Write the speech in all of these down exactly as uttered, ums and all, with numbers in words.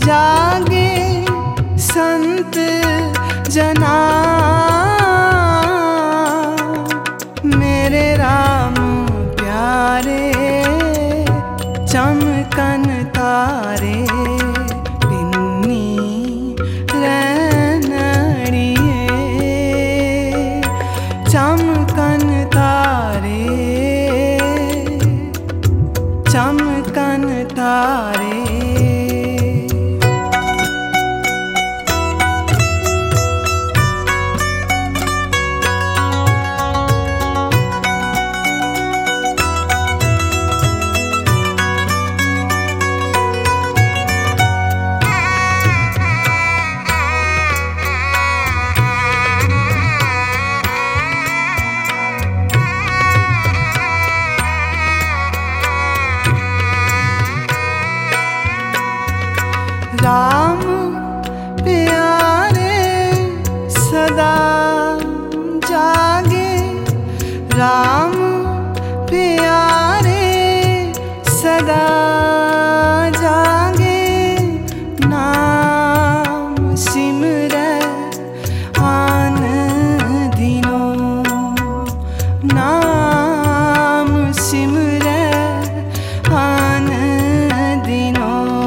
जागे संत जना, मेरे राम प्यारे चमकन तारे, पिन्नी रैनड़िए चमकन तारे, चमकन तारे। राम प्यारे सदा जागे, राम प्यारे सदा जागे, नाम सिमरै आन दिनों, नाम सिमरै आन दिनों,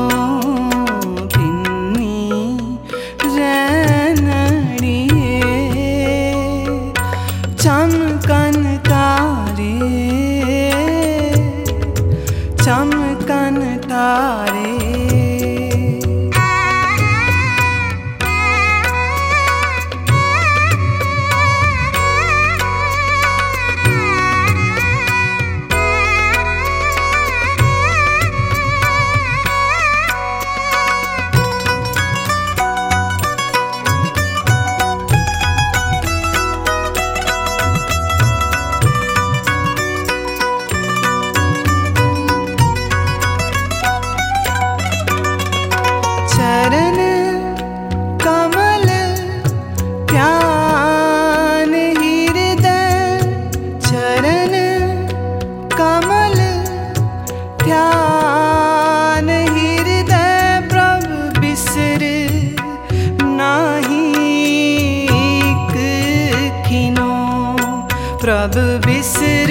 चमकन तारे, चमकन तारे। चरण कमल ध्यान हृदय, चरण कमल ध्यान हृदय, प्रभु बिसर नाही खिनो, प्रभु बिसर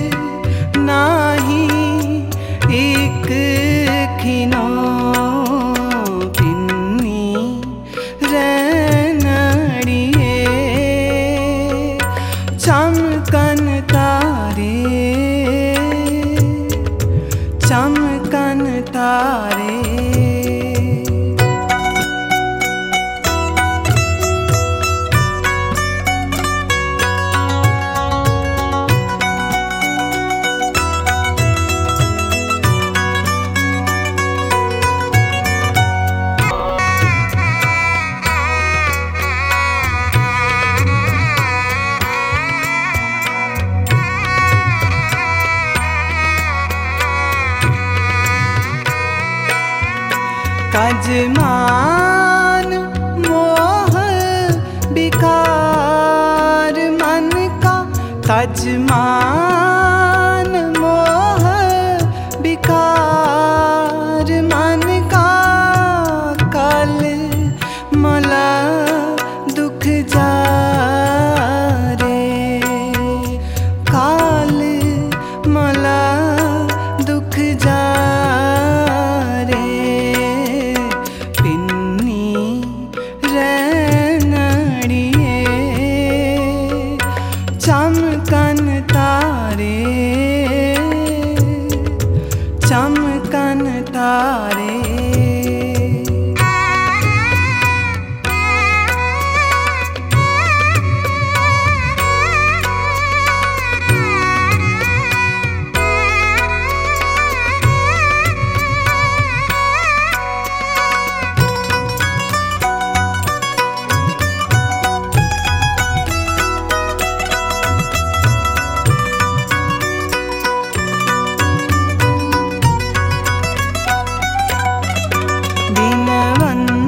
नाही एक खिनो, चमकन तारे, चमकन तारे। तजमान मोह विकार मन का, तजमान मोह विकार मन का, कल मला दुख जारे, काल मला दुख जारे, चमकन तारे, चमकन तारे। दिनवन